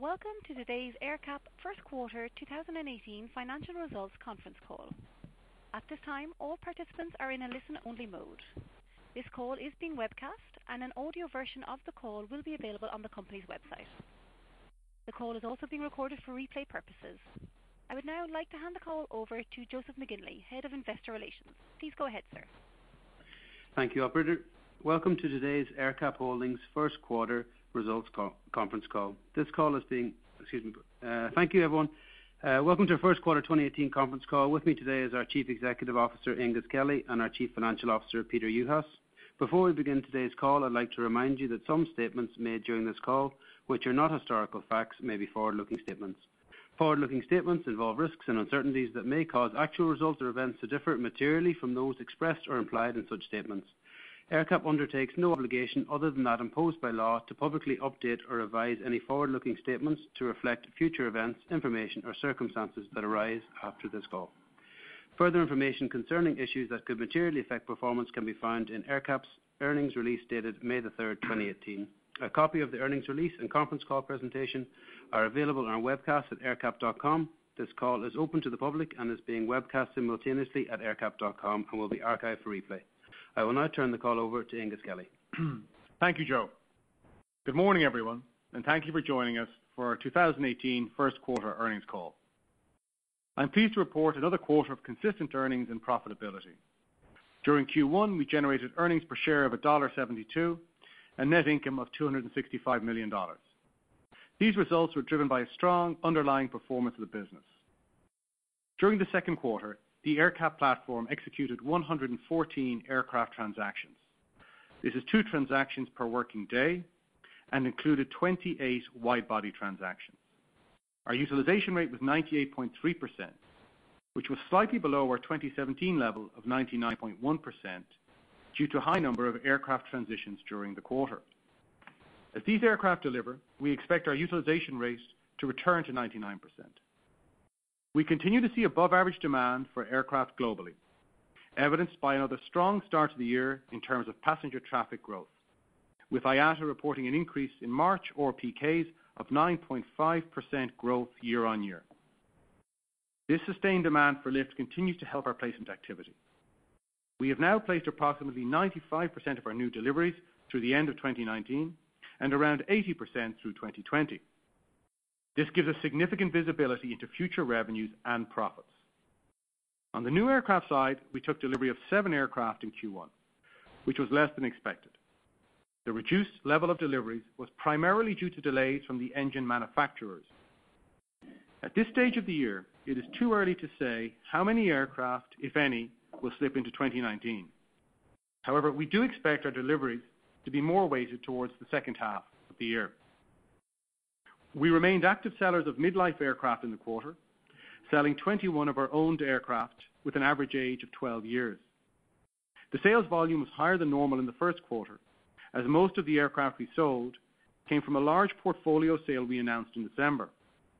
Welcome to today's AerCap First Quarter 2018 Financial Results Conference Call. At this time, all participants are in a listen-only mode. This call is being webcast, and an audio version of the call will be available on the company's website. The call is also being recorded for replay purposes. I would now like to hand the call over to Joseph McGinley, Head of Investor Relations. Please go ahead, sir. Thank you, operator. Welcome to today's AerCap Holdings First Quarter Results Conference Call. This call is being, thank you everyone. Welcome to our First Quarter 2018 Conference Call. With me today is our Chief Executive Officer, Aengus Kelly, and our Chief Financial Officer, Peter Juhas. Before we begin today's call, I'd like to remind you that some statements made during this call, which are not historical facts, may be forward-looking statements. Forward-looking statements involve risks and uncertainties that may cause actual results or events to differ materially from those expressed or implied in such statements. AerCap undertakes no obligation other than that imposed by law to publicly update or revise any forward-looking statements to reflect future events, information, or circumstances that arise after this call. Further information concerning issues that could materially affect performance can be found in AerCap's earnings release dated May the 3rd, 2018. A copy of the earnings release and conference call presentation are available on our webcast at aercap.com. This call is open to the public and is being webcast simultaneously at aercap.com and will be archived for replay. I will now turn the call over to Aengus Kelly. Thank you, Joe. Good morning, everyone, and thank you for joining us for our 2018 first quarter earnings call. I'm pleased to report another quarter of consistent earnings and profitability. During Q1, we generated earnings per share of $1.72 and net income of $265 million. These results were driven by a strong underlying performance of the business. During the second quarter, the AerCap platform executed 114 aircraft transactions. This is 2 transactions per working day and included 28 wide-body transactions. Our utilization rate was 98.3%, which was slightly below our 2017 level of 99.1% due to a high number of aircraft transitions during the quarter. As these aircraft deliver, we expect our utilization rate to return to 99%. We continue to see above-average demand for aircraft globally, evidenced by another strong start to the year in terms of passenger traffic growth, with IATA reporting an increase in March RPKs of 9.5% growth year-on-year. This sustained demand for lift continues to help our placement activity. We have now placed approximately 95% of our new deliveries through the end of 2019 and around 80% through 2020. This gives us significant visibility into future revenues and profits. On the new aircraft side, we took delivery of 7 aircraft in Q1, which was less than expected. The reduced level of deliveries was primarily due to delays from the engine manufacturers. At this stage of the year, it is too early to say how many aircraft, if any, will slip into 2019. However, we do expect our deliveries to be more weighted towards the second half of the year. We remained active sellers of midlife aircraft in the quarter, selling 21 of our owned aircraft with an average age of 12 years. The sales volume was higher than normal in the first quarter, as most of the aircraft we sold came from a large portfolio sale we announced in December.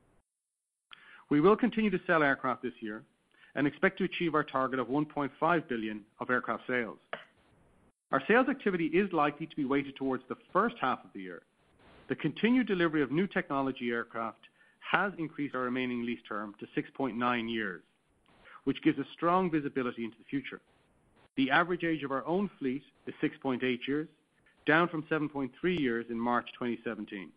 We will continue to sell aircraft this year and expect to achieve our target of $1.5 billion of aircraft sales. Our sales activity is likely to be weighted towards the first half of the year. The continued delivery of new technology aircraft has increased our remaining lease term to 6.9 years, which gives us strong visibility into the future. The average age of our own fleet is 6.8 years, down from 7.3 years in March 2017.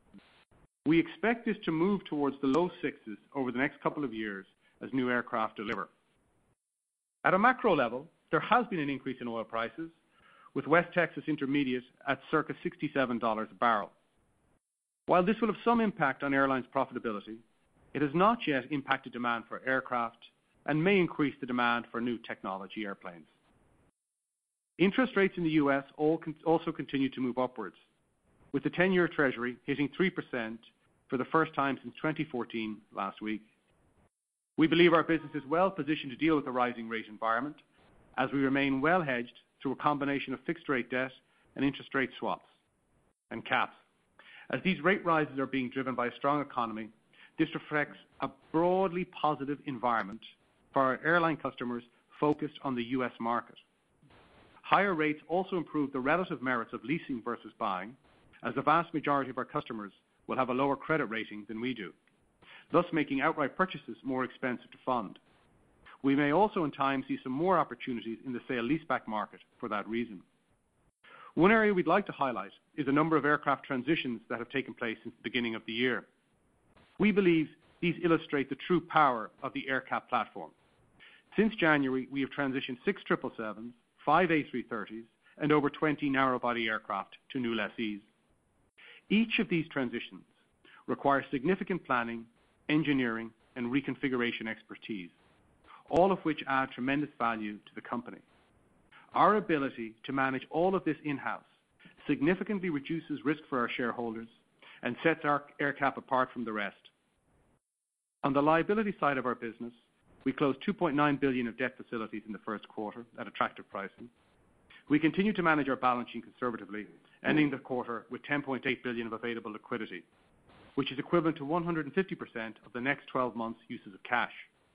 We expect this to move towards the low 6s over the next couple of years as new aircraft deliver. At a macro level, there has been an increase in oil prices, with West Texas Intermediate at circa $67 a barrel. While this will have some impact on airlines' profitability, it has not yet impacted demand for aircraft and may increase the demand for new technology airplanes. Interest rates in the U.S. also continue to move upwards, with the 10-year Treasury hitting 3% for the first time since 2014 last week. We believe our business is well positioned to deal with the rising rate environment, as we remain well hedged through a combination of fixed-rate debt and interest rate swaps and caps. As these rate rises are being driven by a strong economy, this reflects a broadly positive environment for our airline customers focused on the U.S. market. Higher rates also improve the relative merits of leasing versus buying, as the vast majority of our customers will have a lower credit rating than we do, thus making outright purchases more expensive to fund. We may also in time see some more opportunities in the sale-leaseback market for that reason. One area we'd like to highlight is a number of aircraft transitions that have taken place since the beginning of the year. We believe these illustrate the true power of the AerCap platform. Since January, we have transitioned 6 777s, 5 A330s, and over 20 narrow-body aircraft to new lessees. Each of these transitions requires significant planning, engineering, and reconfiguration expertise, all of which add tremendous value to the company. Our ability to manage all of this in-house significantly reduces risk for our shareholders and sets our AerCap apart from the rest. On the liability side of our business, we closed $2.9 billion of debt facilities in the first quarter at attractive pricing. We continue to manage our balance sheet conservatively, ending the quarter with $10.8 billion of available liquidity, which is equivalent to 150% of the next 12 months' uses of cash.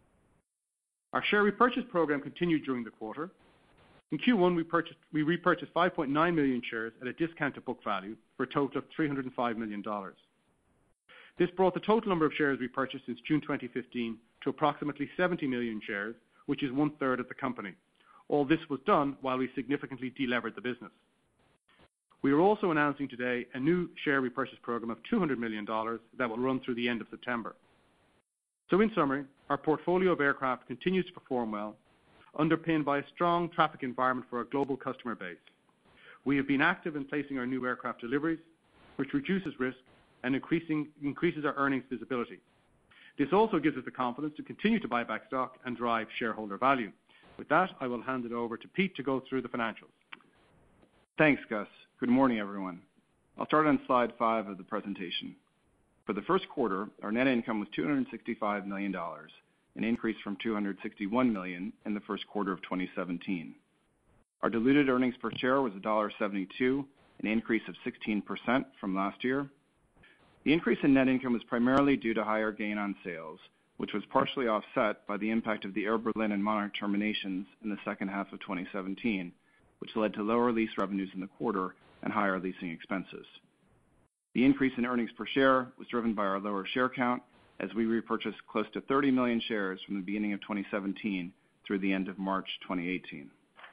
Our share repurchase program continued during the quarter. In Q1, we repurchased 5.9 million shares at a discount to book value for a total of $305 million. This brought the total number of shares repurchased since June 2015 to approximately 70 million shares, which is one-third of the company. All this was done while we significantly delevered the business. We are also announcing today a new share repurchase program of $200 million that will run through the end of September. So in summary, our portfolio of aircraft continues to perform well, underpinned by a strong traffic environment for our global customer base. We have been active in placing our new aircraft deliveries, which reduces risk and increases our earnings visibility. This also gives us the confidence to continue to buy back stock and drive shareholder value. With that, I will hand it over to Pete to go through the financials. Thanks, Gus. Good morning, everyone. I'll start on slide 5 of the presentation. For the first quarter, our net income was $265 million, an increase from $261 million in the first quarter of 2017. Our diluted earnings per share was $1.72, an increase of 16% from last year. The increase in net income was primarily due to higher gain on sales, which was partially offset by the impact of the Air Berlin and Monarch terminations in the second half of 2017, which led to lower lease revenues in the quarter and higher leasing expenses. The increase in earnings per share was driven by our lower share count as we repurchased close to 30 million shares from the beginning of 2017 through the end of March 2018.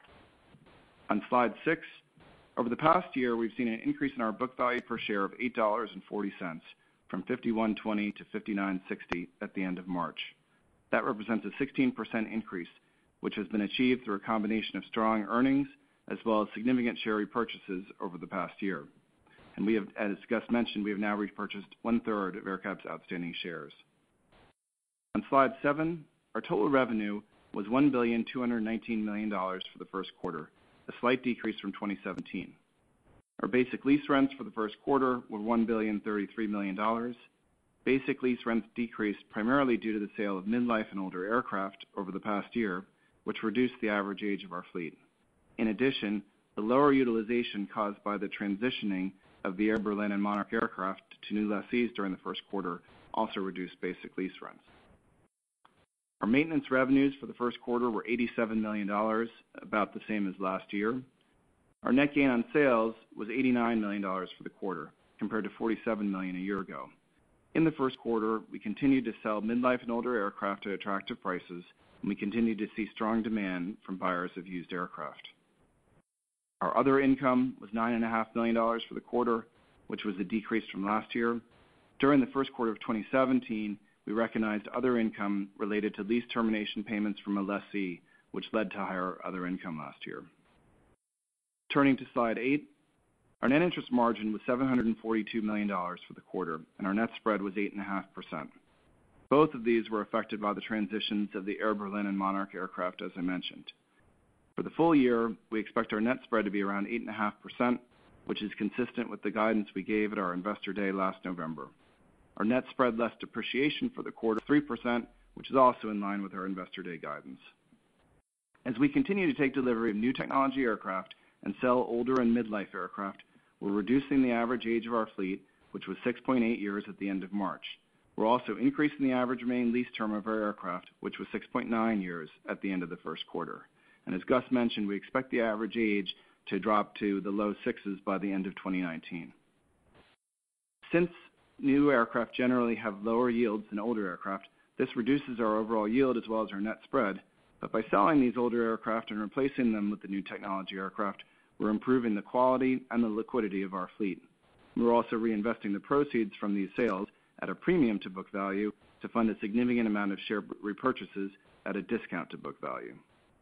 On slide 6, over the past year, we've seen an increase in our book value per share of $8.40 from $51.20 to $59.60 at the end of March. That represents a 16% increase, which has been achieved through a combination of strong earnings as well as significant share repurchases over the past year. And we have, as Gus mentioned, we have now repurchased one-third of AerCap's outstanding shares. On slide 7, our total revenue was $1,219 million for the first quarter, a slight decrease from 2017. Our basic lease rents for the first quarter were $1,033 million. Basic lease rents decreased primarily due to the sale of mid-life and older aircraft over the past year, which reduced the average age of our fleet. In addition, the lower utilization caused by the transitioning of the Air Berlin and Monarch aircraft to new lessees during the first quarter also reduced basic lease rents. Our maintenance revenues for the first quarter were $87 million, about the same as last year. Our net gain on sales was $89 million for the quarter, compared to $47 million a year ago. In the first quarter, we continued to sell mid-life and older aircraft at attractive prices, and we continued to see strong demand from buyers of used aircraft. Our other income was $9.5 million for the quarter, which was a decrease from last year. During the first quarter of 2017, we recognized other income related to lease termination payments from a lessee, which led to higher other income last year. Turning to slide 8, our net interest margin was $742 million for the quarter, and our net spread was 8.5%. Both of these were affected by the transitions of the Air Berlin and Monarch aircraft, as I mentioned. For the full year, we expect our net spread to be around 8.5%, which is consistent with the guidance we gave at our Investor Day last November. Our net spread less depreciation for the quarter 3%, which is also in line with our Investor Day guidance. As we continue to take delivery of new technology aircraft and sell older and mid-life aircraft, we're reducing the average age of our fleet, which was 6.8 years at the end of March. We're also increasing the average remaining lease term of our aircraft, which was 6.9 years at the end of the first quarter. And as Gus mentioned, we expect the average age to drop to the low 6s by the end of 2019. Since new aircraft generally have lower yields than older aircraft, this reduces our overall yield as well as our net spread. But by selling these older aircraft and replacing them with the new technology aircraft, we're improving the quality and the liquidity of our fleet. We're also reinvesting the proceeds from these sales at a premium to book value to fund a significant amount of share repurchases at a discount to book value.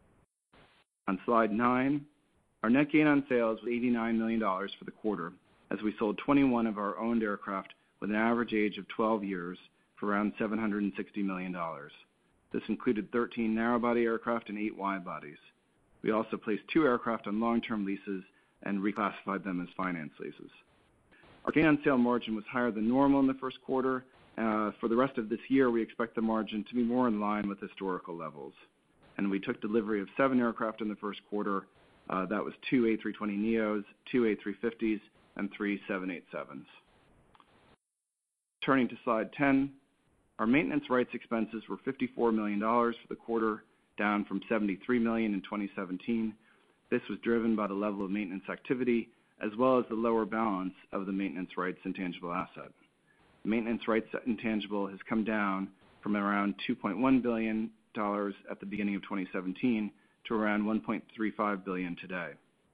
On slide 9, our net gain on sales was $89 million for the quarter, as we sold 21 of our owned aircraft with an average age of 12 years for around $760 million. This included 13 narrow-body aircraft and 8 wide-bodies. We also placed 2 aircraft on long-term leases and reclassified them as finance leases. Our gain on sale margin was higher than normal in the first quarter. For the rest of this year, we expect the margin to be more in line with historical levels. And we took delivery of 7 aircraft in the first quarter. That was 2 A320neos, 2 A350s, and 3 787s. Turning to slide 10, our maintenance rights expenses were $54 million for the quarter, down from $73 million in 2017. This was driven by the level of maintenance activity as well as the lower balance of the maintenance rights intangible asset. Maintenance rights intangible has come down from around $2.1 billion at the beginning of 2017 to around $1.35 billion today.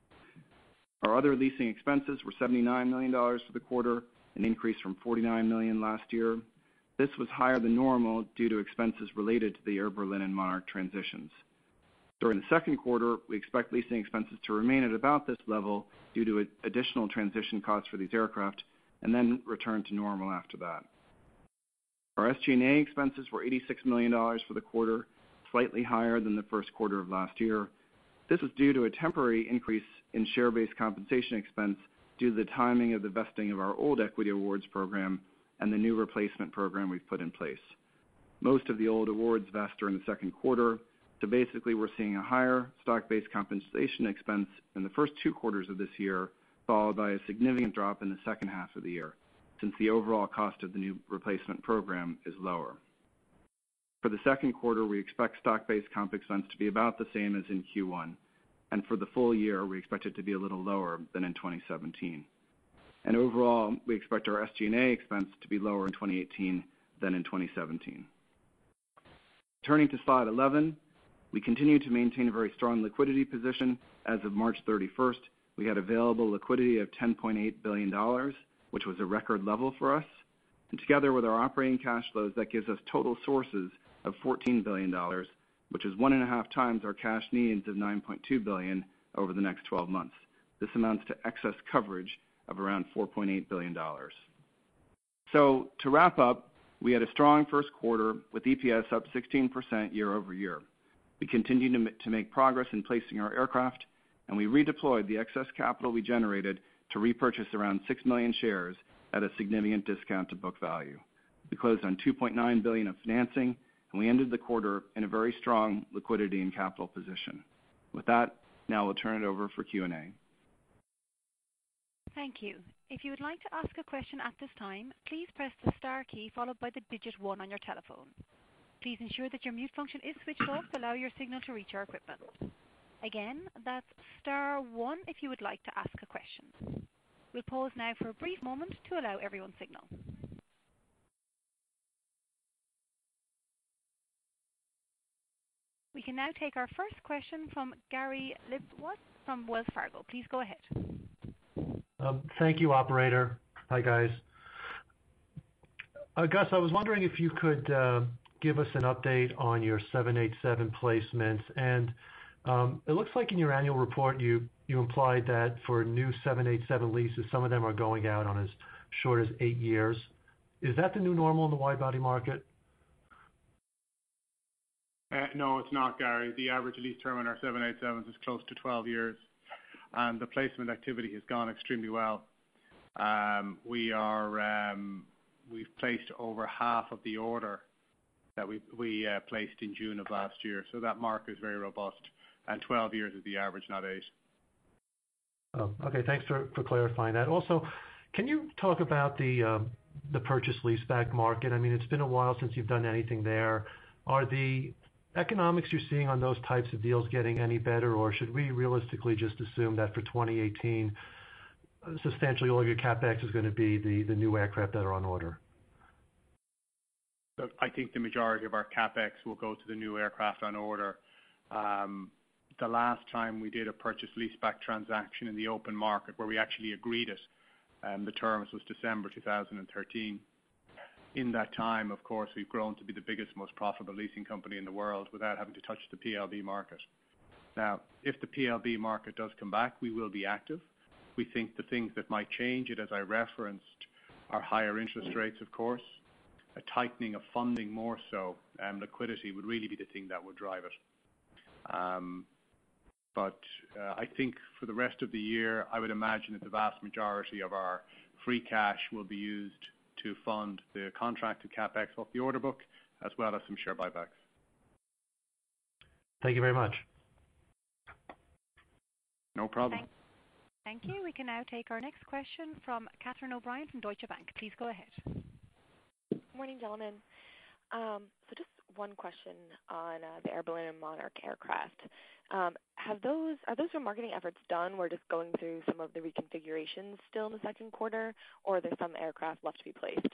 Our other leasing expenses were $79 million for the quarter, an increase from $49 million last year. This was higher than normal due to expenses related to the Air Berlin and Monarch transitions. During the second quarter, we expect leasing expenses to remain at about this level due to additional transition costs for these aircraft, and then return to normal after that. Our SG&A expenses were $86 million for the quarter, slightly higher than the first quarter of last year. This was due to a temporary increase in share-based compensation expense due to the timing of the vesting of our old equity awards program and the new replacement program we've put in place. Most of the old awards vest during the second quarter, so basically we're seeing a higher stock-based compensation expense in the first 2 quarters of this year, followed by a significant drop in the second half of the year, since the overall cost of the new replacement program is lower. For the second quarter, we expect stock-based comp expense to be about the same as in Q1, and for the full year, we expect it to be a little lower than in 2017. And overall, we expect our SG&A expense to be lower in 2018 than in 2017. Turning to slide 11, we continue to maintain a very strong liquidity position. As of March 31st, we had available liquidity of $10.8 billion, which was a record level for us. And together with our operating cash flows, that gives us total sources of $14 billion, which is 1.5 times our cash needs of $9.2 billion over the next 12 months. This amounts to excess coverage of around $4.8 billion. So to wrap up, we had a strong first quarter with EPS up 16% year over year. We continue to make progress in placing our aircraft, and we redeployed the excess capital we generated to repurchase around 6 million shares at a significant discount to book value. We closed on $2.9 billion of financing, and we ended the quarter in a very strong liquidity and capital position. With that, now we'll turn it over for Q&A. Thank you. If you would like to ask a question at this time, please press the star key followed by the digit 1 on your telephone. Please ensure that your mute function is switched off to allow your signal to reach our equipment. Again, that's star 1 if you would like to ask a question. We'll pause now for a brief moment to allow everyone's signal. We can now take our first question from Gary Liebowitz from Wells Fargo. Please go ahead. Thank you, operator. Hi, guys. Gus, I was wondering if you could give us an update on your 787 placements. And it looks like in your annual report you implied that for new 787 leases, some of them are going out on as short as 8 years. Is that the new normal in the wide-body market? No, it's not, Gary. The average lease term on our 787s is close to 12 years. And the placement activity has gone extremely well. We've placed over half of the order that we placed in June of last year. So that market is very robust, and 12 years is the average, not 8. Oh, okay, thanks for clarifying that. Also, can you talk about the purchase leaseback market? I mean, it's been a while since you've done anything there. Are the economics you're seeing on those types of deals getting any better, or should we realistically just assume that for 2018 substantially all of your CapEx is going to be the new aircraft that are on order? Look, I think the majority of our CapEx will go to the new aircraft on order. The last time we did a purchase leaseback transaction in the open market where we actually agreed it, the terms was December 2013. In that time, of course, we've grown to be the biggest, most profitable leasing company in the world without having to touch the PLB market. Now, if the PLB market does come back, we will be active. We think the things that might change it, as I referenced, are higher interest rates, of course, a tightening of funding more so, and liquidity would really be the thing that would drive it. But I think for the rest of the year, I would imagine that the vast majority of our free cash will be used to fund the contracted CapEx off the order book, as well as some share buybacks. Thank you very much. No problem. Thank you. We can now take our next question from Catherine O'Brien from Deutsche Bank. Please go ahead. Good morning, gentlemen. So just one question on the Air Berlin and Monarch aircraft. Are those remarketing efforts done? We're just going through some of the reconfigurations still in the second quarter, or are there some aircraft left to be placed?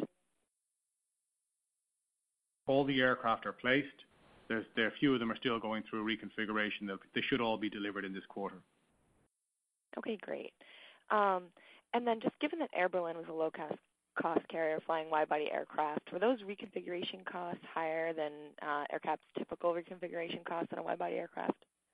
All the aircraft are placed. There are a few of them are still going through reconfiguration. They should all be delivered in this quarter. Okay, great. And then just given that Air Berlin was a low-cost carrier flying wide-body aircraft, were those reconfiguration costs higher than AerCap's typical reconfiguration costs on a wide-body aircraft?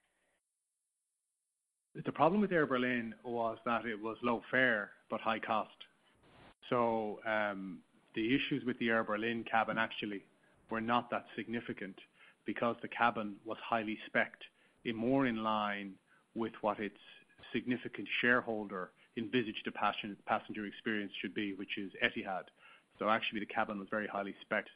The problem with Air Berlin was that it was low fare but high cost. So the issues with the Air Berlin cabin actually were not that significant because the cabin was highly spec'd, more in line with what its significant shareholder envisaged a passenger experience should be, which is Etihad. So actually the cabin was very highly spec'd.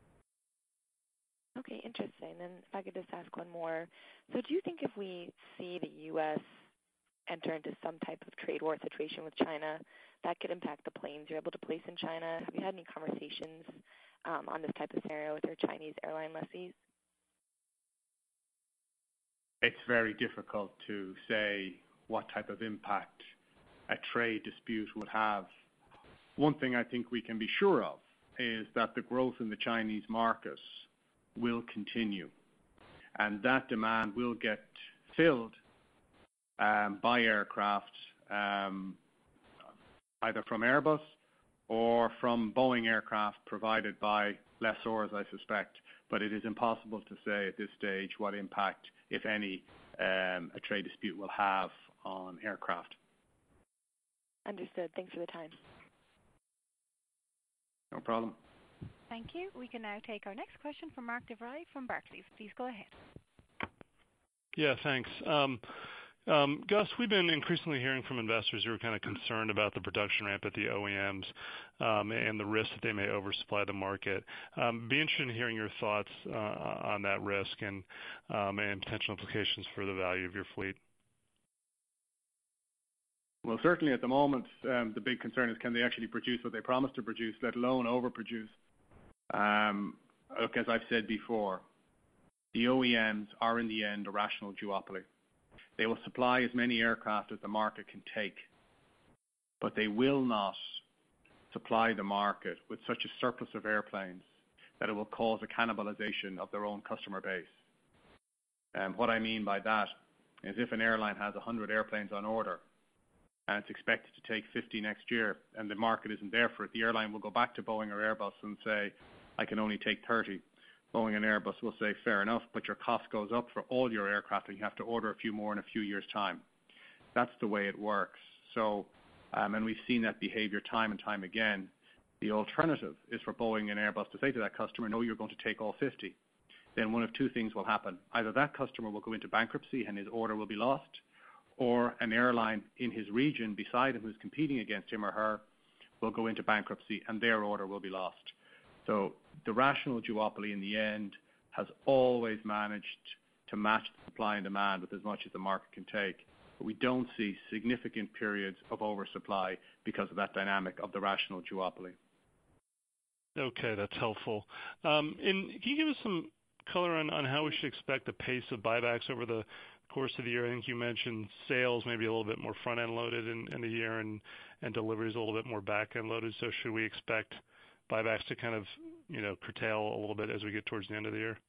Okay, interesting. And if I could just ask one more. So do you think if we see the U.S. enter into some type of trade war situation with China, that could impact the planes you're able to place in China? Have you had any conversations on this type of scenario with your Chinese airline lessees? It's very difficult to say what type of impact a trade dispute would have. One thing I think we can be sure of is that the growth in the Chinese market will continue, and that demand will get filled by aircraft, either from Airbus or from Boeing aircraft provided by lessors, I suspect. But it is impossible to say at this stage what impact, if any, a trade dispute will have on aircraft. Understood. Thanks for the time. No problem. Thank you. We can now take our next question from Mark DeVry from Barclays. Please go ahead. Yeah, thanks. Gus, we've been increasingly hearing from investors who are kind of concerned about the production ramp at the OEMs and the risk that they may oversupply the market. Be interested in hearing your thoughts on that risk and potential implications for the value of your fleet. Well, certainly at the moment, the big concern is can they actually produce what they promised to produce, let alone overproduce. Look, as I've said before, the OEMs are in the end a rational duopoly. They will supply as many aircraft as the market can take, but they will not supply the market with such a surplus of airplanes that it will cause a cannibalization of their own customer base. What I mean by that is if an airline has 100 airplanes on order and it's expected to take 50 next year and the market isn't there for it, the airline will go back to Boeing or Airbus and say, I can only take 30. Boeing and Airbus will say, fair enough, but your cost goes up for all your aircraft and you have to order a few more in a few years' time. That's the way it works. So, and we've seen that behavior time and time again. The alternative is for Boeing and Airbus to say to that customer, no, you're going to take all 50. Then one of two things will happen. Either that customer will go into bankruptcy and his order will be lost, or an airline in his region beside him who's competing against him or her will go into bankruptcy and their order will be lost. So the rational duopoly in the end has always managed to match the supply and demand with as much as the market can take. But we don't see significant periods of oversupply because of that dynamic of the rational duopoly. Okay, that's helpful. And can you give us some color on how we should expect the pace of buybacks over the course of the year? I think you mentioned sales maybe a little bit more front-end loaded in the year and deliveries a little bit more back-end loaded. So should we expect buybacks to kind of, curtail a little bit as we get towards the end of the year?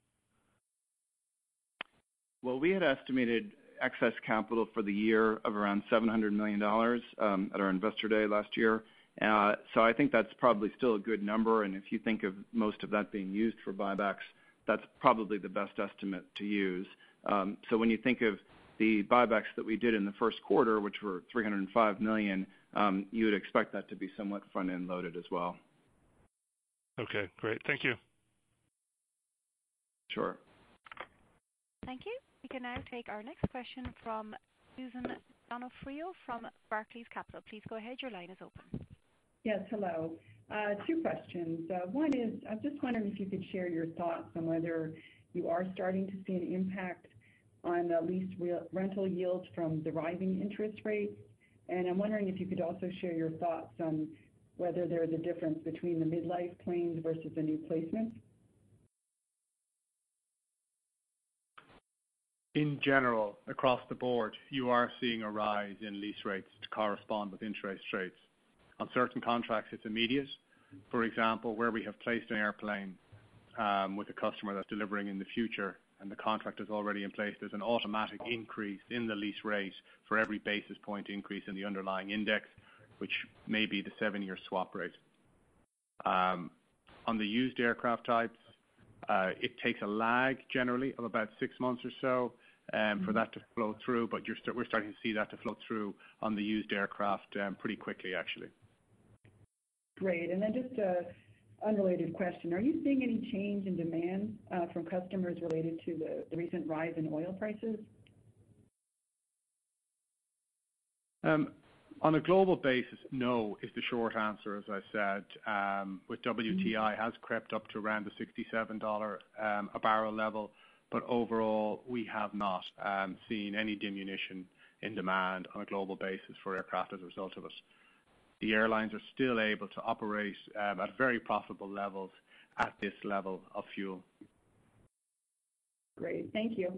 Well, we had estimated excess capital for the year of around $700 million at our Investor Day last year. So I think that's probably still a good number, and if you think of most of that being used for buybacks, that's probably the best estimate to use. So when you think of the buybacks that we did in the first quarter, which were $305 million, you would expect that to be somewhat front-end loaded as well. Okay, great. Thank you. Sure. Thank you. We can now take our next question from Susan Donofrio from Barclays Capital. Please go ahead. Your line is open. Yes, hello. Two questions. One is, I'm just wondering if you could share your thoughts on whether you are starting to see an impact on lease rental yields from the rising interest rates. And I'm wondering if you could also share your thoughts on whether there's a difference between the mid-life planes versus the new placements. In general, across the board, you are seeing a rise in lease rates to correspond with interest rates. On certain contracts, it's immediate. For example, where we have placed an airplane with a customer that's delivering in the future and the contract is already in place, there's an automatic increase in the lease rate for every basis point increase in the underlying index, which may be the 7-year swap rate. On the used aircraft types, it takes a lag generally of about 6 months or so for that to flow through, but we're starting to see that to flow through on the used aircraft pretty quickly, actually. Great. And then just an unrelated question. Are you seeing any change in demand from customers related to the recent rise in oil prices? On a global basis, no is the short answer, as I said. With WTI has crept up to around the $67 a barrel level, but overall we have not seen any diminution in demand on a global basis for aircraft as a result of it. The airlines are still able to operate at very profitable levels at this level of fuel. Great, thank you.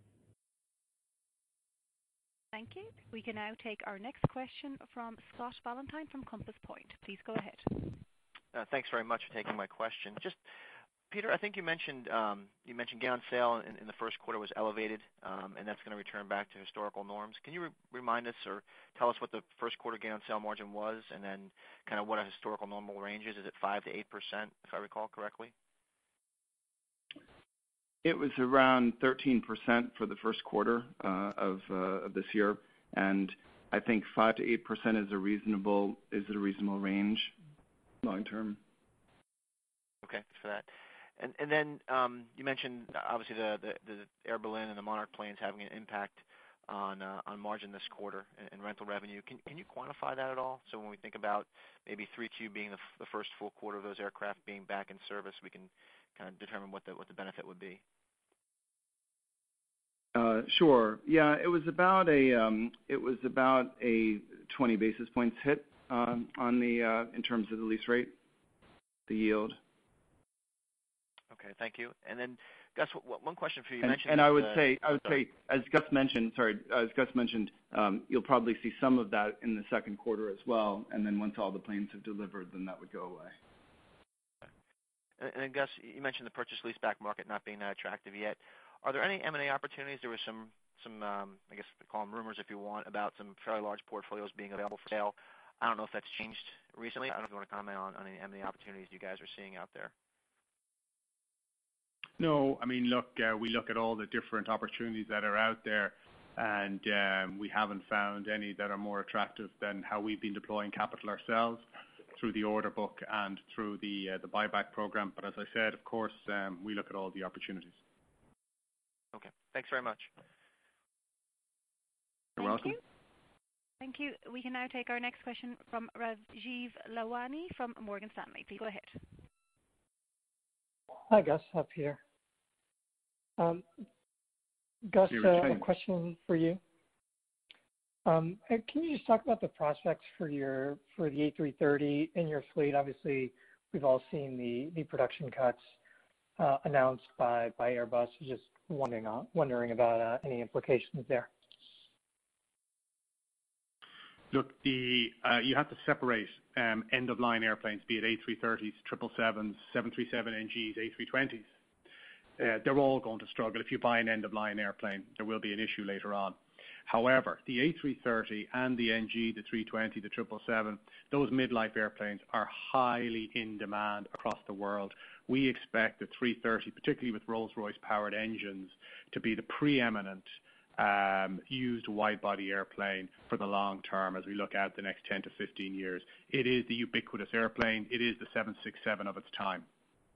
Thank you. We can now take our next question from Scott Valentine from Compass Point. Please go ahead. Thanks very much for taking my question. Just, Peter, I think you mentioned gain on sale in the first quarter was elevated, and that's going to return back to historical norms. Can you remind us or tell us what the first quarter gain on sale margin was, and then kind of what a historical normal range is? Is it 5 to 8%, if I recall correctly? It was around 13% for the first quarter of this year, and I think 5 to 8% is a reasonable range long term. Okay, thanks for that. And then you mentioned obviously the Air Berlin and the Monarch planes having an impact on margin this quarter and rental revenue. Can you quantify that at all? So when we think about maybe 3Q being the first full quarter of those aircraft being back in service, we can kind of determine what the benefit would be. Sure. Yeah, it was about a 20 basis points hit on the in terms of the lease rate, the yield. Okay, thank you. And then, Gus, one question for you. And I would say, as Gus mentioned, you'll probably see some of that in the second quarter as well. And then once all the planes have delivered, then that would go away. And then, Gus, you mentioned the purchase leaseback market not being that attractive yet. Are there any M&A opportunities? There was some I guess call them rumors if you want, about some fairly large portfolios being available for sale. I don't know if that's changed recently. I don't know if you want to comment on any M&A opportunities you guys are seeing out there. No, I mean, look, we look at all the different opportunities that are out there, and we haven't found any that are more attractive than how we've been deploying capital ourselves through the order book and through the buyback program. But as I said, of course, we look at all the opportunities. Okay, thanks very much. You're welcome. Thank you. We can now take our next question from Rajeev Lalwani from Morgan Stanley. Please go ahead. Hi, Gus. Hi, Peter. Gus, a question for you. Can you just talk about the prospects for the A330 in your fleet? Obviously, we've all seen the production cuts announced by Airbus. Just wondering about any implications there. Look, you have to separate end-of-line airplanes, be it A330s, 777s, 737NGs, A320s. They're all going to struggle. If you buy an end-of-line airplane, there will be an issue later on. However, the A330 and the NG, the 320, the 777, those mid-life airplanes are highly in demand across the world. We expect the 330, particularly with Rolls-Royce powered engines, to be the preeminent used wide-body airplane for the long term as we look out the next 10 to 15 years. It is the ubiquitous airplane. It is the 767 of its time.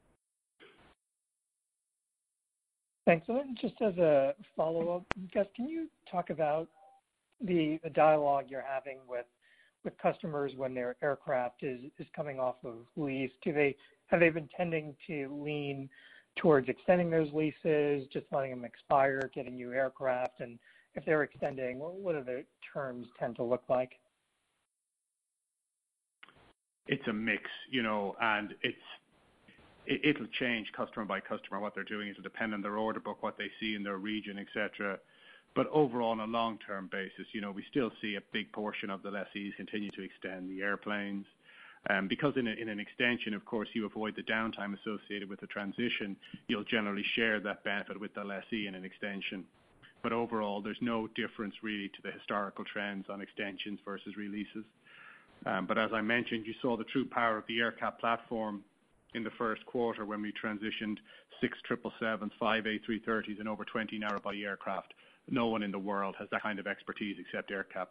Thanks. And then just as a follow-up, Gus, can you talk about the dialogue you're having with customers when their aircraft is coming off of lease? Have they been tending to lean towards extending those leases, just letting them expire, getting new aircraft? And if they're extending, what do the terms tend to look like? It's a mix, and it'll change customer by customer. What they're doing is depend on their order book, what they see in their region, etc. But overall, on a long-term basis, we still see a big portion of the lessees continue to extend the airplanes. Because in an extension, of course, you avoid the downtime associated with the transition. You'll generally share that benefit with the lessee in an extension. But overall, there's no difference really to the historical trends on extensions versus releases. But as I mentioned, you saw the true power of the AerCap platform in the first quarter when we transitioned 6 777s, 5 A330s, and over 20 narrow-body aircraft. No one in the world has that kind of expertise except AerCap.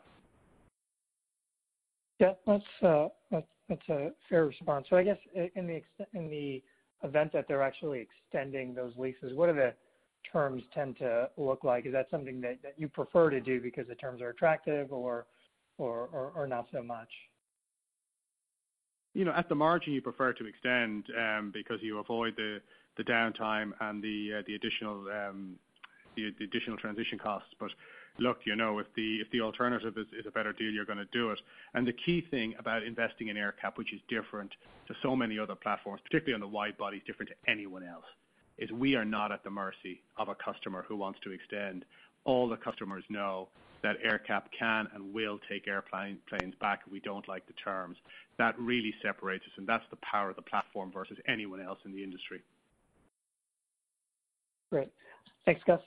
Yeah, that's a fair response. So I guess in the event that they're actually extending those leases, what do the terms tend to look like? Is that something that you prefer to do because the terms are attractive, or not so much? At the margin, you prefer to extend because you avoid the downtime and the additional transition costs. But look, if the alternative is a better deal, you're going to do it. And the key thing about investing in AerCap, which is different to so many other platforms, particularly on the wide bodies, different to anyone else, is we are not at the mercy of a customer who wants to extend. All the customers know that AerCap can and will take airplanes back if we don't like the terms. That really separates us, and that's the power of the platform versus anyone else in the industry. Great. Thanks, Gus.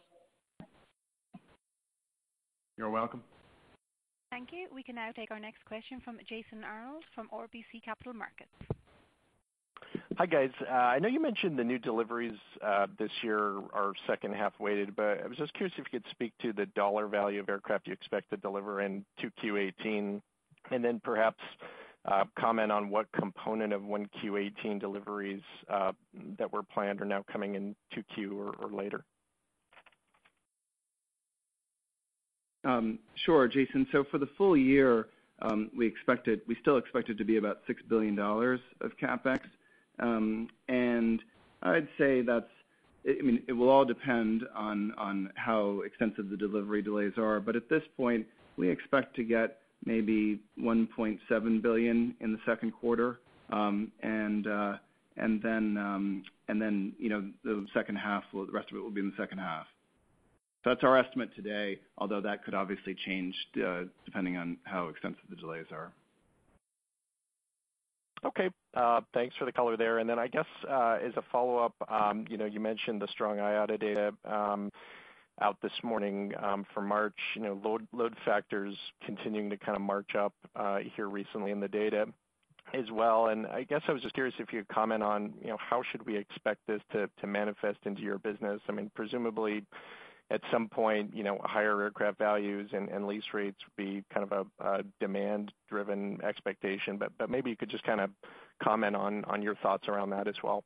You're welcome. Thank you. We can now take our next question from Jason Arnold from RBC Capital Markets. Hi, guys. I know you mentioned the new deliveries this year are second half weighted, but I was just curious if you could speak to the dollar value of aircraft you expect to deliver in 2Q18, and then perhaps comment on what component of 1Q18 deliveries that were planned are now coming in 2Q or later. Sure, Jason. So for the full year, we still expect it to be about $6 billion of CapEx. And I'd say it will all depend on how extensive the delivery delays are. But at this point, we expect to get maybe $1.7 billion in the second quarter, and then the second half, the rest of it will be in the second half. So that's our estimate today, although that could obviously change depending on how extensive the delays are. Okay. Thanks for the color there. And then I guess as a follow-up, you mentioned the strong IATA data out this morning for March. Load factors continuing to kind of march up here recently in the data as well. And I guess I was just curious if you could comment on how should we expect this to manifest into your business. I mean, presumably at some point, higher aircraft values and lease rates would be kind of a demand-driven expectation, but maybe you could just kind of comment on your thoughts around that as well.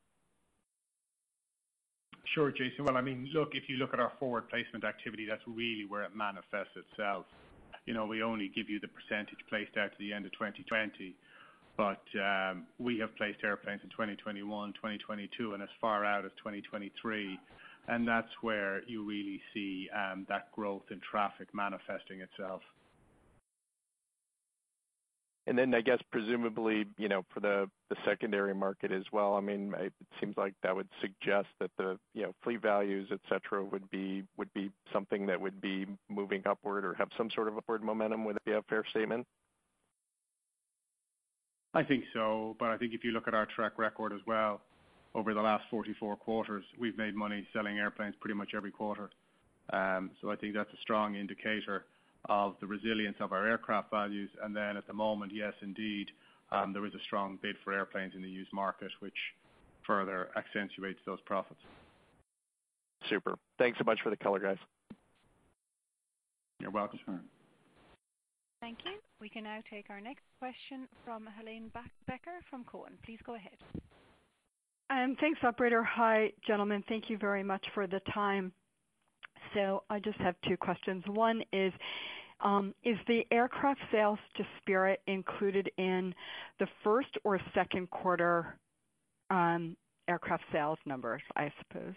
Sure, Jason. Well, I mean, look, if you look at our forward placement activity, that's really where it manifests itself. We only give you the percentage placed out to the end of 2020, but we have placed airplanes in 2021, 2022, and as far out as 2023. And that's where you really see that growth in traffic manifesting itself. And then I guess presumably, for the secondary market as well, I mean, it seems like that would suggest that the, fleet values, et cetera, would be something that would be moving upward or have some sort of upward momentum. Would it be a fair statement? I think so, but I think if you look at our track record as well, over the last 44 quarters, we've made money selling airplanes pretty much every quarter. So I think that's a strong indicator of the resilience of our aircraft values. And then at the moment, yes, indeed, there is a strong bid for airplanes in the used market, which further accentuates those profits. Super. Thanks so much for the color, guys. You're welcome. Thank you. We can now take our next question from Helane Becker from Cowen. Please go ahead. Thanks, operator. Hi, gentlemen. Thank you very much for the time. So I just have two questions. One is the aircraft sales to Spirit included in the first or second quarter aircraft sales numbers, I suppose?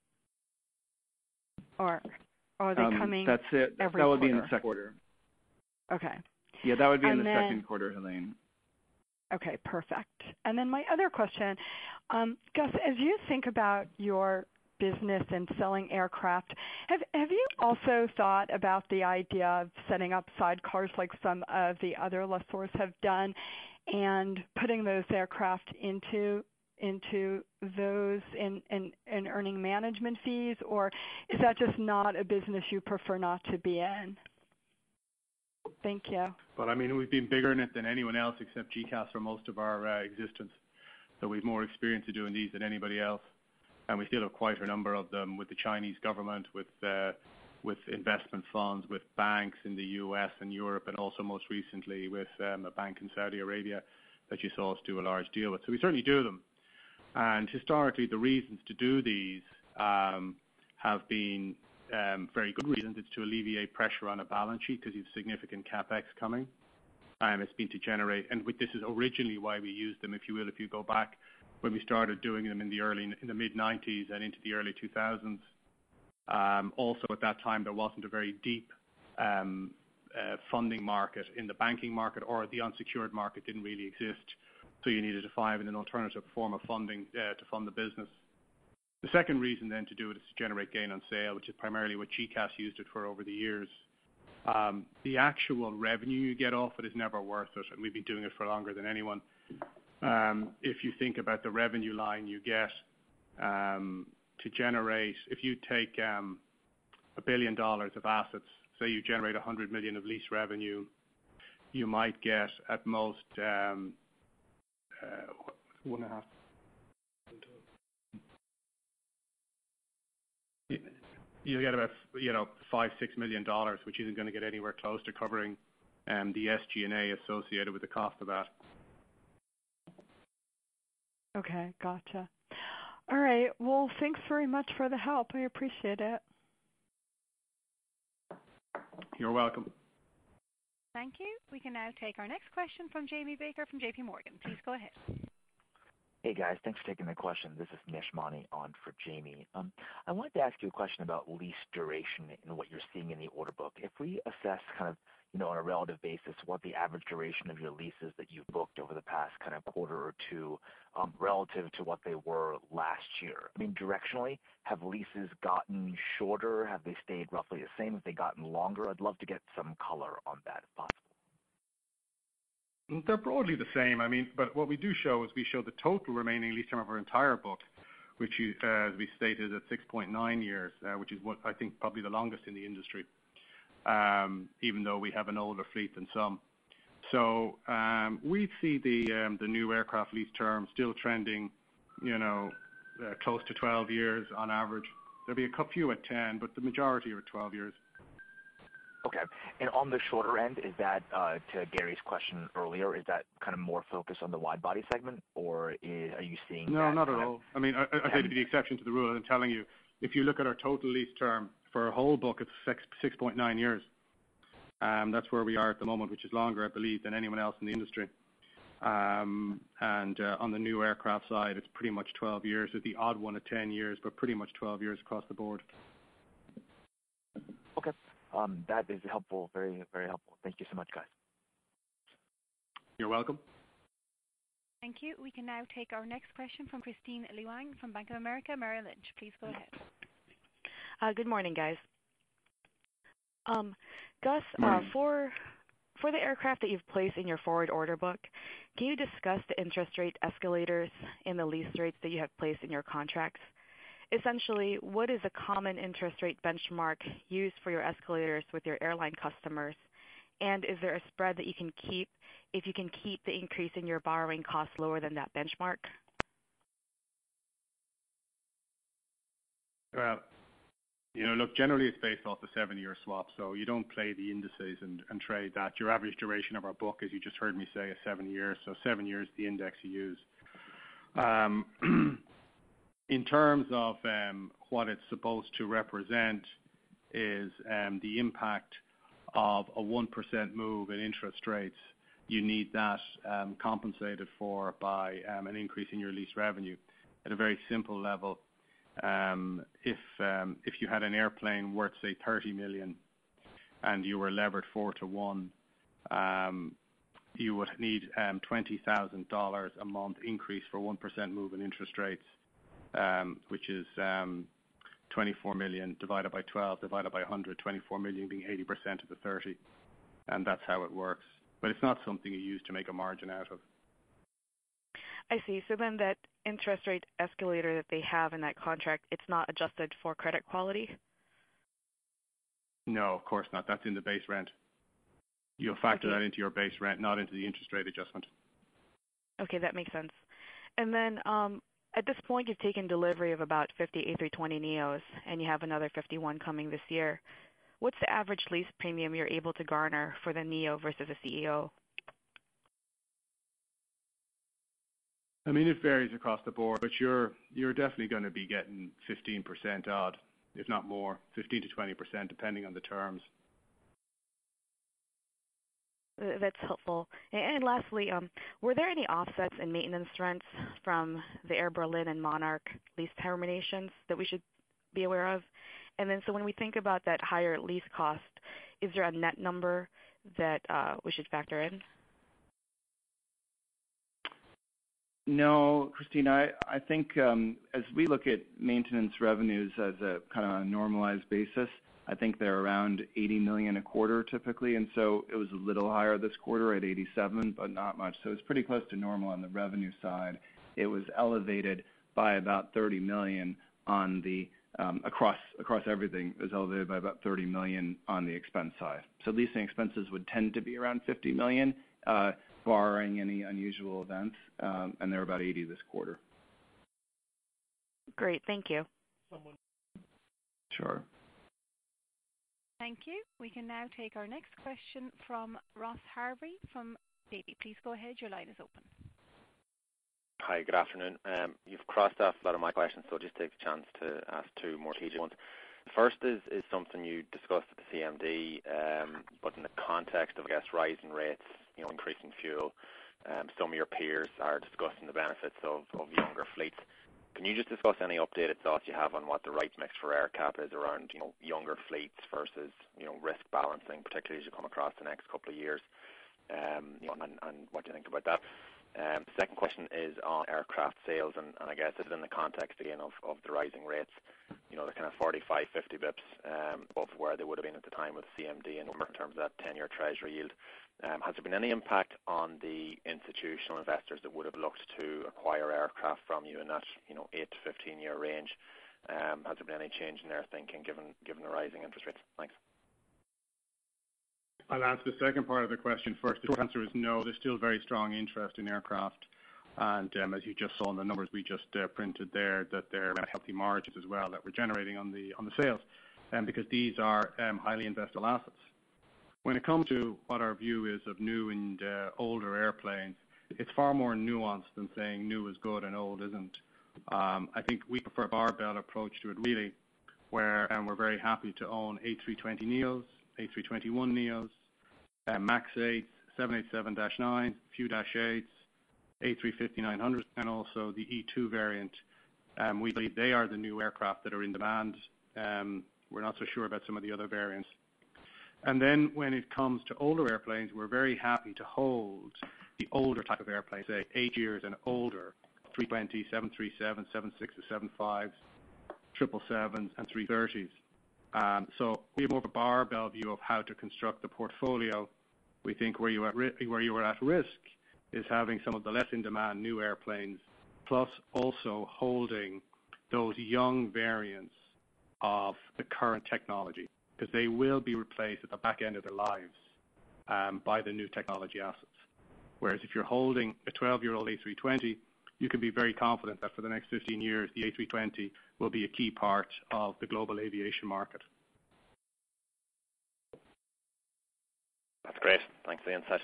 Or are they coming That's it. every that would quarter? Be in the second quarter. Okay. Yeah, that would be in the second quarter, Helane. Okay, perfect. And then my other question, Gus, as you think about your business and selling aircraft, have you also thought about the idea of setting up sidecars like some of the other lessors have done and putting those aircraft into those and earning management fees, or is that just not a business you prefer not to be in? Thank you. But I mean, we've been bigger in it than anyone else except GECAS for most of our existence. So we've more experience of doing these than anybody else. And we still have quite a number of them with the Chinese government, with investment funds, with banks in the US and Europe, and also most recently with a bank in Saudi Arabia that you saw us do a large deal with. So we certainly do them. And historically, the reasons to do these have been very good reasons. It's to alleviate pressure on a balance sheet because you have significant capex coming. It's been to generate, and this is originally why we used them, if you will, if you go back when we started doing them in the mid-90s and into the early 2000s. Also at that time, there wasn't a very deep funding market in the banking market, or the unsecured market didn't really exist. So you needed to find an alternative form of funding to fund the business. The second reason then to do it is to generate gain on sale, which is primarily what GECAS used it for over the years. The actual revenue you get off it is never worth it, and we've been doing it for longer than anyone. If you think about the revenue line you get to generate, if you take $1 billion of assets, say you generate $100 million of lease revenue, you might get at most 1.5. You get about $5-6 million, which isn't going to get anywhere close to covering the SG&A associated with the cost of that. Okay, gotcha. All right. Well, thanks very much for the help. I appreciate it. You're welcome. Thank you. We can now take our next question from Jamie Baker from JP Morgan. Please go ahead. Hey guys, thanks for taking the question. This is Nish Mani on for Jamie. I wanted to ask you a question about lease duration and what you're seeing in the order book. If we assess kind of, on a relative basis, what the average duration of your leases that you've booked over the past kind of quarter or two relative to what they were last year. I mean, directionally, have leases gotten shorter? Have they stayed roughly the same? Have they gotten longer? I'd love to get some color on that if possible. They're broadly the same. I mean, but what we do show is we show the total remaining lease term of our entire book, which as we stated at 6.9 years, which is what I think probably the longest in the industry, even though we have an older fleet than some. So we see the new aircraft lease term still trending, close to 12 years on average. There'll be a few at 10, but the majority are 12 years. Okay. And on the shorter end, is that, to Gary's question earlier, is that kind of more focused on the wide-body segment, or are you seeing No, not at all. I mean, I say to the exception to the rule, I'm telling you, if you look at our total lease term for a whole book, it's 6.9 years. That's where we are at the moment, which is longer, I believe, than anyone else in the industry. And on the new aircraft side, it's pretty much 12 years. There's the odd one at 10 years, but pretty much 12 years across the board. Okay. That is helpful, very, very helpful. Thank you so much, guys. You're welcome. Thank you. We can now take our next question from Kristine Liwag from Bank of America Merrill Lynch. Please go ahead. Good morning, guys. Gus, for the aircraft that you've placed in your forward order book, can you discuss the interest rate escalators in the lease rates that you have placed in your contracts? Essentially, what is a common interest rate benchmark used for your escalators with your airline customers? And is there a spread that you can keep if you can keep the increase in your borrowing costs lower than that benchmark? Well, look, generally it's based off the 7-year swap, so you don't play the indices and trade that. Your average duration of our book, as you just heard me say, is 7 years, so 7 years the index you use. In terms of what it's supposed to represent is the impact of a 1% move in interest rates. You need that compensated for by an increase in your lease revenue. At a very simple level, if you had an airplane worth, say, $30 million and you were levered 4 to 1, you would need $20,000 a month increase for 1% move in interest rates, which is 24 million divided by 12 divided by 100, 24 million being 80% of the 30, and that's how it works. But it's not something you use to make a margin out of. I see. So then that interest rate escalator that they have in that contract, it's not adjusted for credit quality? No, of course not. That's in the base rent. You'll factor that into your base rent, not into the interest rate adjustment. Okay, that makes sense. And then at this point, you've taken delivery of about 50 A320neos, and you have another 51 coming this year. What's the average lease premium you're able to garner for the Neo versus a CEO? I mean, it varies across the board, but you're definitely going to be getting 15% odd, if not more, 15 to 20%, depending on the terms. That's helpful. And lastly, were there any offsets in maintenance rents from the Air Berlin and Monarch lease terminations that we should be aware of? And then so when we think about that higher lease cost, is there a net number that we should factor in? No, Christina, I think as we look at maintenance revenues as a kind of a normalized basis, I think they're around 80 million a quarter typically, and so it was a little higher this quarter at 87, but not much. So it's pretty close to normal on the revenue side. It was elevated by about 30 million on the across everything. It was elevated by about 30 million on the expense side. So leasing expenses would tend to be around 50 million, barring any unusual events, and they're about 80 this quarter. Great, thank you. Sure. Thank you. We can now take our next question from Ross Harvey from Davy. Please go ahead. Your line is open. Hi, good afternoon. You've crossed off a lot of my questions, so I'll just take the chance to ask two more strategic ones. The first is something you discussed at the CMD, but in the context of, I guess, rising rates, increasing fuel. Some of your peers are discussing the benefits of younger fleets. Can you just discuss any updated thoughts you have on what the right mix for AerCap is around, younger fleets versus, risk balancing, particularly as you come across the next couple of years, and what do you think about that? The second question is on aircraft sales, and I guess it's in the context again of the rising rates. They're kind of 45, 50 bips above where they would have been at the time with CMD in terms of that 10-year treasury yield. Has there been any impact on the institutional investors that would have looked to acquire aircraft from you in that 8 to 15 year range? Has there been any change in their thinking given the rising interest rates? Thanks. I'll answer the second part of the question first. The short answer is no. There's still very strong interest in aircraft, and as you just saw in the numbers we just printed there, that they're healthy margins as well that we're generating on the sales, because these are highly investable assets. When it comes to what our view is of new and older airplanes, it's far more nuanced than saying new is good and old isn't. I think we prefer a barbell approach to it really, where we're very happy to own A320neos, A321neos, MAX 8s, 787-9s, few Dash 8s, A350-900s, and also the E2 variant. We believe they are the new aircraft that are in demand. We're not so sure about some of the other variants. And then when it comes to older airplanes, we're very happy to hold the older type of airplanes, say 8 years and older, 320, 737, 76, 75s, 777s, and 330s. So we have more of a barbell view of how to construct the portfolio. We think where you are at risk is having some of the less in-demand new airplanes, plus also holding those young variants of the current technology, because they will be replaced at the back end of their lives by the new technology assets. Whereas if you're holding a 12-year-old A320, you can be very confident that for the next 15 years, the A320 will be a key part of the global aviation market. That's great. Thanks for the insight.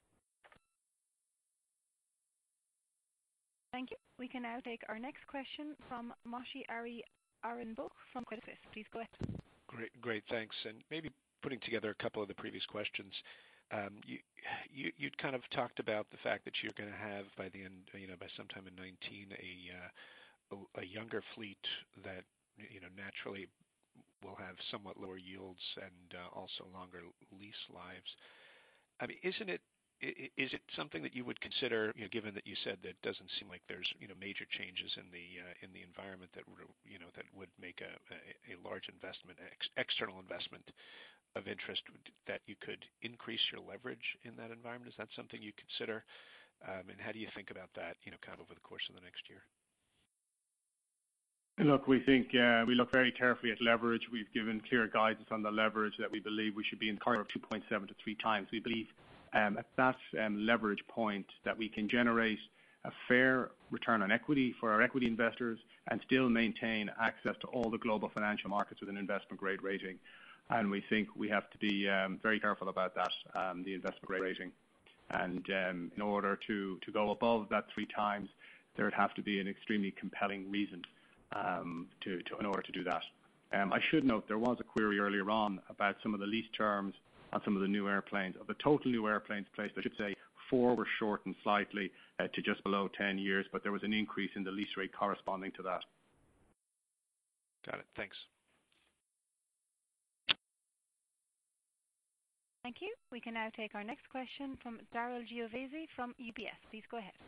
Thank you. We can now take our next question from Moshe Orenbuch from Credit Suisse. Please go ahead. Great, thanks. And maybe putting together a couple of the previous questions, you'd kind of talked about the fact that you're going to have by the end, by sometime in 2019, a younger fleet that, naturally will have somewhat lower yields and also longer lease lives. I mean, is it something that you would consider, given that you said that it doesn't seem like there's, major changes in the environment that would make a large investment, external investment of interest, that you could increase your leverage in that environment? Is that something you consider? And how do you think about that, kind of over the course of the next year? Look, we think we look very carefully at leverage. We've given clear guidance on the leverage that we believe we should be in the corner of 2.7 to 3 times. We believe at that leverage point that we can generate a fair return on equity for our equity investors and still maintain access to all the global financial markets with an investment grade rating. And we think we have to be very careful about that, the investment grade rating. And in order to go above that 3 times, there would have to be an extremely compelling reason in order to do that. I should note there was a query earlier on about some of the lease terms on some of the new airplanes. Of the total new airplanes placed, I should say 4 were shortened slightly to just below 10 years, but there was an increase in the lease rate corresponding to that. Got it. Thanks. Thank you. We can now take our next question from Daryl Giovese from UBS. Please go ahead.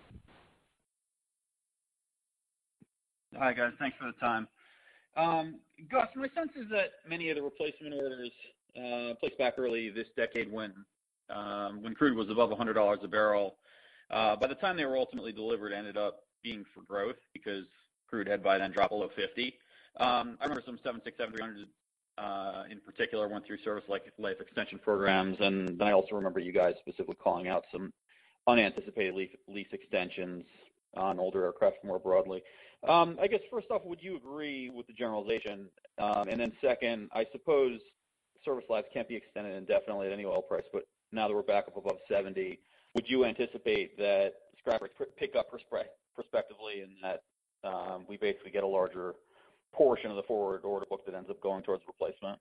Hi, guys. Thanks for the time. Gus, my sense is that many of the replacement orders placed back early this decade when crude was above $100 a barrel, by the time they were ultimately delivered, ended up being for growth because crude had by then dropped below 50. I remember some 767-300s in particular went through service life extension programs, and then I also remember you guys specifically calling out some unanticipated lease extensions on older aircraft more broadly. I guess first off, would you agree with the generalization? And then second, I suppose service lives can't be extended indefinitely at any oil price, but now that we're back up above 70, would you anticipate that scrap rates pick up prospectively and that we basically get a larger portion of the forward order book that ends up going towards replacement?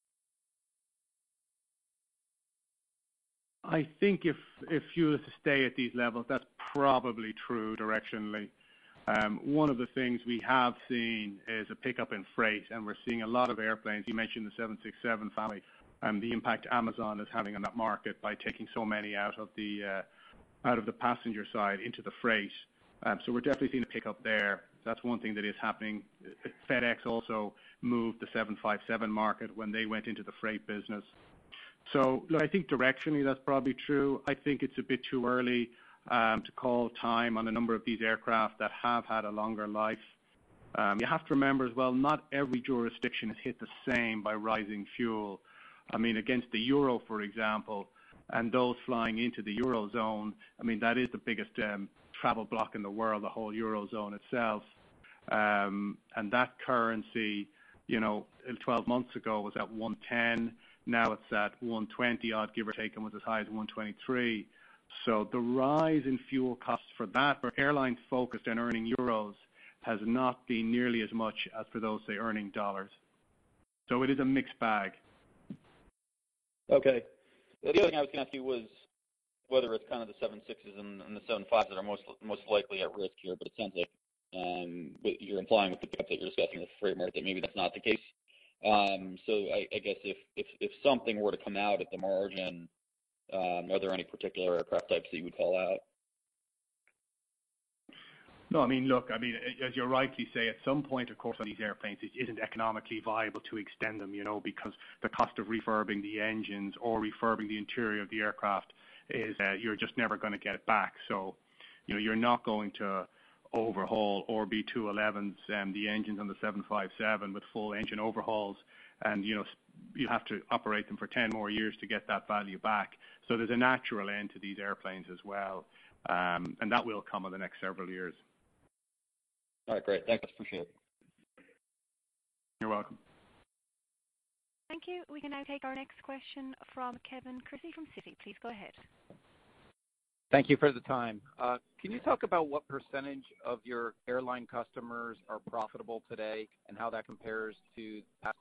I think if you were to stay at these levels, that's probably true directionally. One of the things we have seen is a pickup in freight, and we're seeing a lot of airplanes. You mentioned the 767 family, and the impact Amazon is having on that market by taking so many out of the passenger side into the freight. So we're definitely seeing a pickup there. That's one thing that is happening. FedEx also moved the 757 market when they went into the freight business. So look, I think directionally that's probably true. I think it's a bit too early to call time on a number of these aircraft that have had a longer life. You have to remember as well, not every jurisdiction is hit the same by rising fuel. I mean, against the euro, for example, and those flying into the Eurozone, I mean, that is the biggest travel block in the world, the whole Eurozone itself. And that currency, 12 months ago was at 110. Now it's at 120 odd, give or take, and was as high as 123. So the rise in fuel costs for that, for airlines focused on earning euros, has not been nearly as much as for those, say, earning dollars. So it is a mixed bag. Okay. The other thing I was going to ask you was whether it's kind of the 76s and the 75s that are most likely at risk here, but it sounds like you're implying with the pickup that you're discussing the freight market that maybe that's not the case. So I guess if something were to come out at the margin, are there any particular aircraft types that you would call out? No, I mean, look, as you rightly say, at some point, of course, on these airplanes, it isn't economically viable to extend them, because the cost of refurbing the engines or refurbing the interior of the aircraft is you're just never going to get it back. So, you're not going to overhaul or B211s the engines on the 757 with full engine overhauls, and you have to operate them for 10 more years to get that value back. So there's a natural end to these airplanes as well, and that will come in the next several years. All right, great. Thanks. Appreciate it. You're welcome. Thank you. We can now take our next question from Kevin Chrissy from Citi. Please go ahead. Thank you for the time. Can you talk about what percentage of your airline customers are profitable today and how that compares to past?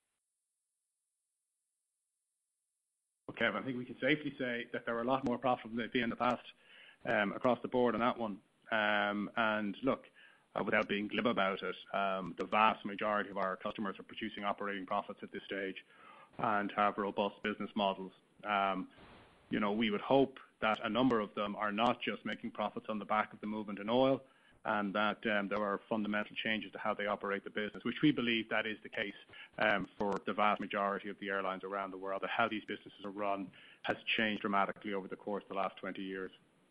Okay, I think we can safely say that there are a lot more profitable than they've been in the past across the board on that one. And look, without being glib about it, the vast majority of our customers are producing operating profits at this stage and have robust business models. We would hope that a number of them are not just making profits on the back of the movement in oil, and that there are fundamental changes to how they operate the business, which we believe that is the case for the vast majority of the airlines around the world, that how these businesses are run has changed dramatically over the course of the last 20 years.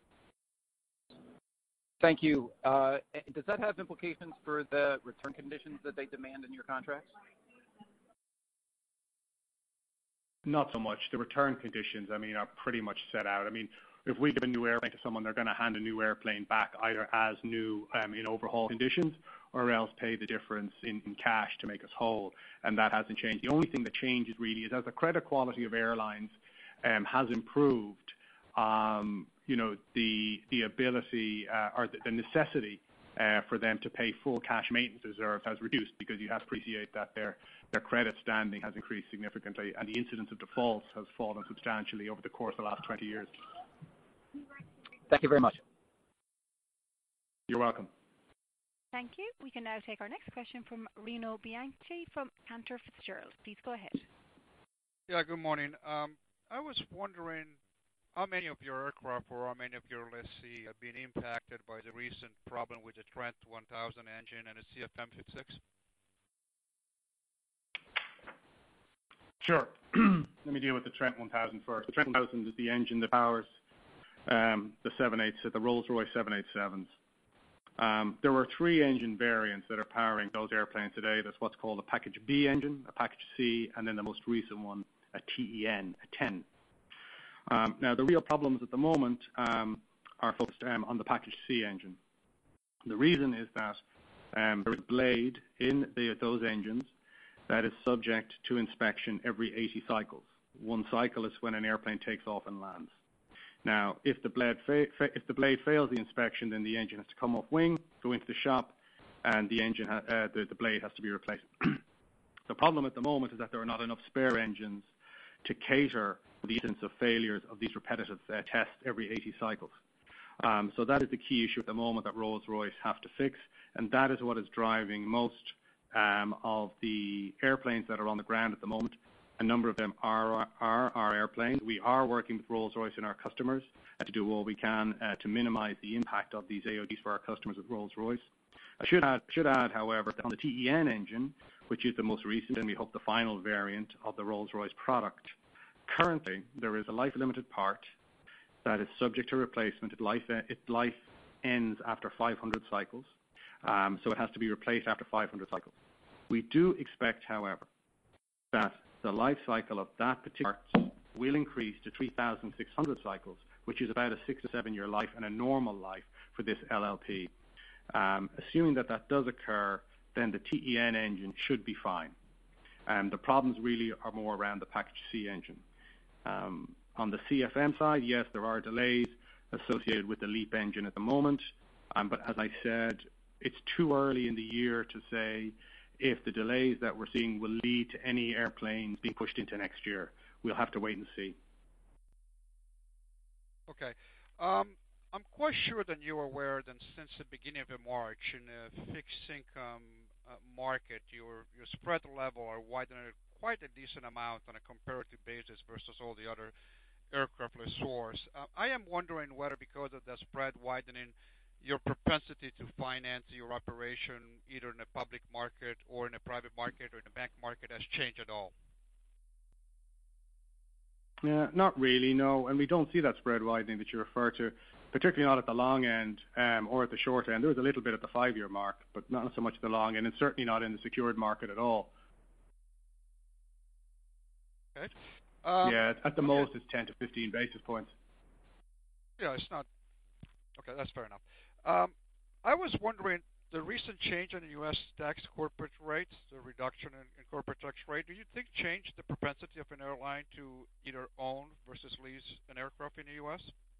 Thank you. Does that have implications for the return conditions that they demand in your contracts? Not so much. The return conditions, are pretty much set out. If we give a new airplane to someone, they're going to hand a new airplane back either as new in overhaul conditions or else pay the difference in cash to make us whole, and that hasn't changed. The only thing that changes really is as the credit quality of airlines has improved, the ability or the necessity for them to pay full cash maintenance reserves has reduced, because you have to appreciate that their credit standing has increased significantly and the incidence of defaults has fallen substantially over the course of the last 20 years. Thank you very much. You're welcome. Thank you. We can now take our next question from Reno Bianchi from Cantor Fitzgerald. Please go ahead. Yeah, good morning. I was wondering how many of your aircraft or how many of your lessee have been impacted by the recent problem with the Trent 1000 engine and the CFM56? Sure. Let me deal with the Trent 1000 first. The Trent 1000 is the engine that powers the Rolls-Royce 787s. There were 3 engine variants that are powering those airplanes today. That's what's called a Package B engine, a Package C, and then the most recent one, a TEN, a 10. Now, the real problems at the moment are focused on the Package C engine. The reason is that there is a blade in those engines that is subject to inspection every 80 cycles. One cycle is when an airplane takes off and lands. Now, if the blade fails the inspection, then the engine has to come off wing, go into the shop, and the blade has to be replaced. The problem at the moment is that there are not enough spare engines to cater for the incidence of failures of these repetitive tests every 80 cycles. So that is the key issue at the moment that Rolls-Royce have to fix, and that is what is driving most of the airplanes that are on the ground at the moment. A number of them are our airplanes. We are working with Rolls-Royce and our customers to do all we can to minimize the impact of these AOGs for our customers with Rolls-Royce. I should add, however, that on the TEN engine, which is the most recent and we hope the final variant of the Rolls-Royce product, currently there is a life-limited part that is subject to replacement. Its life ends after 500 cycles, so it has to be replaced after 500 cycles. We do expect, however, that the life cycle of that particular part will increase to 3,600 cycles, which is about a 6 to 7 year life and a normal life for this LLP. Assuming that does occur, then the TEN engine should be fine. The problems really are more around the Package C engine. On the CFM side, yes, there are delays associated with the LEAP engine at the moment, but as I said, it's too early in the year to say if the delays that we're seeing will lead to any airplanes being pushed into next year. We'll have to wait and see. Okay. I'm quite sure that you're aware that since the beginning of March in a fixed income market, your spread level are widening quite a decent amount on a comparative basis versus all the other aircraft lessors. I am wondering whether because of the spread widening, your propensity to finance your operation either in a public market or in a private market or in a bank market has changed at all. Yeah, not really, no. And we don't see that spread widening that you refer to, particularly not at the long end or at the short end. There was a little bit at the 5-year mark, but not so much at the long end, and certainly not in the secured market at all. Okay. Yeah, at the most it's 10 to 15 basis points. Yeah, it's not. Okay, that's fair enough. I was wondering, the recent change in the U.S. tax corporate rates, the reduction in corporate tax rate, do you think changed the propensity of an airline to either own versus lease an aircraft in the U.S.?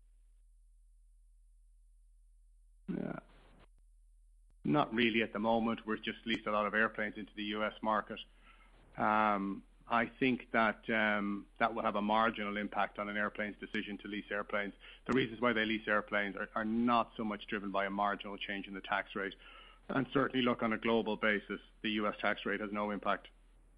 Yeah. Not really at the moment. We're just leased a lot of airplanes into the U.S. market. I think that that will have a marginal impact on an airplane's decision to lease airplanes. The reasons why they lease airplanes are not so much driven by a marginal change in the tax rate. And certainly, look, on a global basis, the U.S. tax rate has no impact.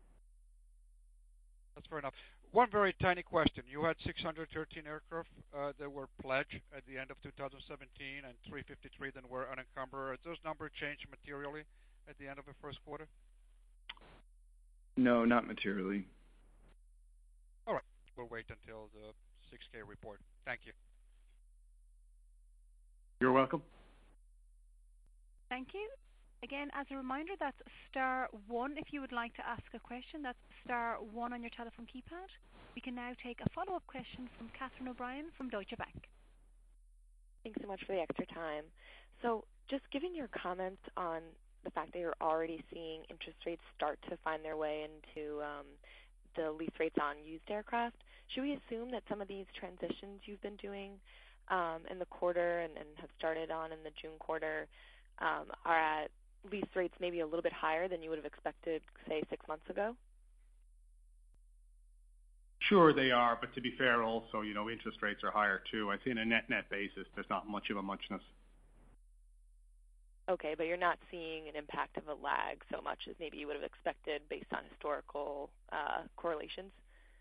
That's fair enough. One very tiny question. You had 613 aircraft that were pledged at the end of 2017 and 353 that were unencumbered. Has those numbers changed materially at the end of the first quarter? No, not materially. All right. We'll wait until the 6K report. Thank you. You're welcome. Thank you. Again, as a reminder, that's star 1 if you would like to ask a question. That's star 1 on your telephone keypad. We can now take a follow-up question from Catherine O'Brien from Deutsche Bank. Thanks so much for the extra time. So just given your comments on the fact that you're already seeing interest rates start to find their way into the lease rates on used aircraft, should we assume that some of these transitions you've been doing in the quarter and have started on in the June quarter are at lease rates maybe a little bit higher than you would have expected, say, 6 months ago? Sure they are, but to be fair also, interest rates are higher too. I think on a net basis, there's not much of a muchness. Okay, but you're not seeing an impact of a lag so much as maybe you would have expected based on historical correlations?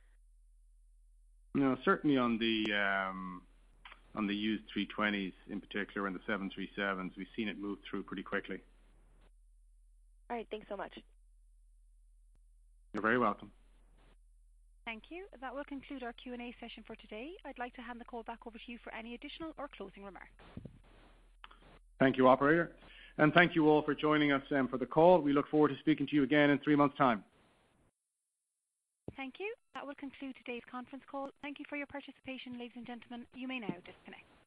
No, certainly on the used 320s in particular and the 737s, we've seen it move through pretty quickly. All right, thanks so much. You're very welcome. Thank you. That will conclude our Q&A session for today. I'd like to hand the call back over to you for any additional or closing remarks. Thank you, operator. And thank you all for joining us for the call. We look forward to speaking to you again in 3 months' time. Thank you. That will conclude today's conference call. Thank you for your participation, ladies and gentlemen. You may now disconnect.